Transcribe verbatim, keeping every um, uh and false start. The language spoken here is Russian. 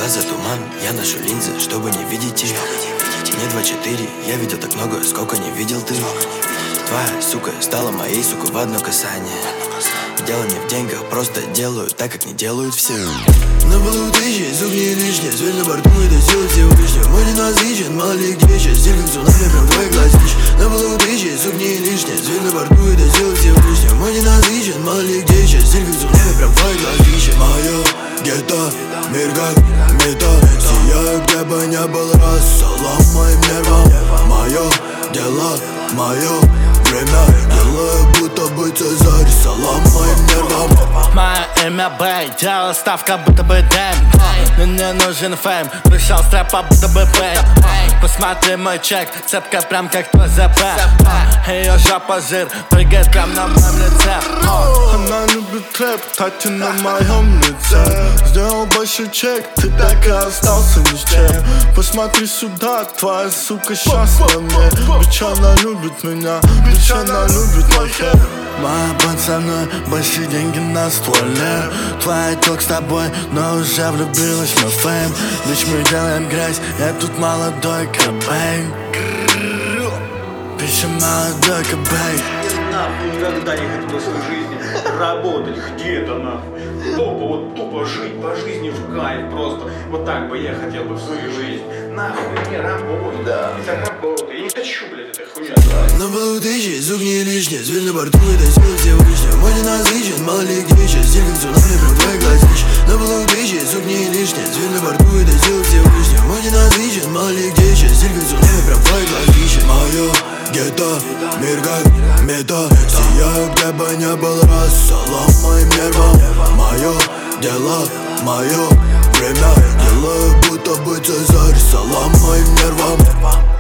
глаза туман, я ношу линзы, чтобы не видеть их. Мне два четыре, я видел так много, сколько не видел ты. Твоя сука стала моей, сука, в одно касание. Дело не в деньгах, просто делаю так, как не делают все. На балу тысячи, звук не лишний, зверь на борту, это сила Всевышнего. Мой ненасыщен, мало ли где сейчас, зеркало цунами, прям твой глазищ. На балу тысячи, звук не лишний, зверь на борту, это сила Всевышнего. Мой ненасыщен, мало ли где сейчас, зеркало цунами, прям твой глазищ. Мое гетто, мир как мета, сияю, где бы не был раз, салам моим нервам. Мое дело, мое время, делаю, будто бы Цезарь, салам моим нервам. Мое имя Бэй, делаю ставка, будто бы Дэм. Мне не нужен фейм, пришел с рэпа, будто бы Бэй. Посмотри мой чек, цепка прям как твой ЗП. Ее жопа жир, прыгает прям на моем лице. Она любит трэп, тати на моем лице. Сделал большой чек, ты так и остался ни с чем. Посмотри сюда, твоя сука счастлива. Бич, она любит меня, бич, она любит мой хэп. Моя банд со мной, большие деньги на стволе. Твоя ток с тобой, но уже влюбилась в мой фейм. Бич, мы делаем грязь, я тут молодой кобей. Бич, я молодой кобей. Нахуй никогда не хотел в своей жизни работать где-то нахуй. Тупо, вот тупо жить по жизни в кайф просто. Вот так бы я хотел бы в свою жизнь. Нахуй не работать. Да. Это работа. Я не хочу, блядь, этой хуйня. На балу тысячи, звук не лишний, зверь на борту, это сила Всевышнего. Мой ненасыщен, мало ли где сейчас, зеркало цунами, прям твой глазищ. На балу тысячи, звук не лишний, зверь на борту, это сила Всевышнего. Мой ненасыщен, мало ли где сейчас, зеркало цунами, прям твой глазищ. Мое гетто, мир как мета, сияю, где бы не был раз, салам моим нервам. Мое дело, мое время, делаю, будто бы Цезарь, салам моим нервам.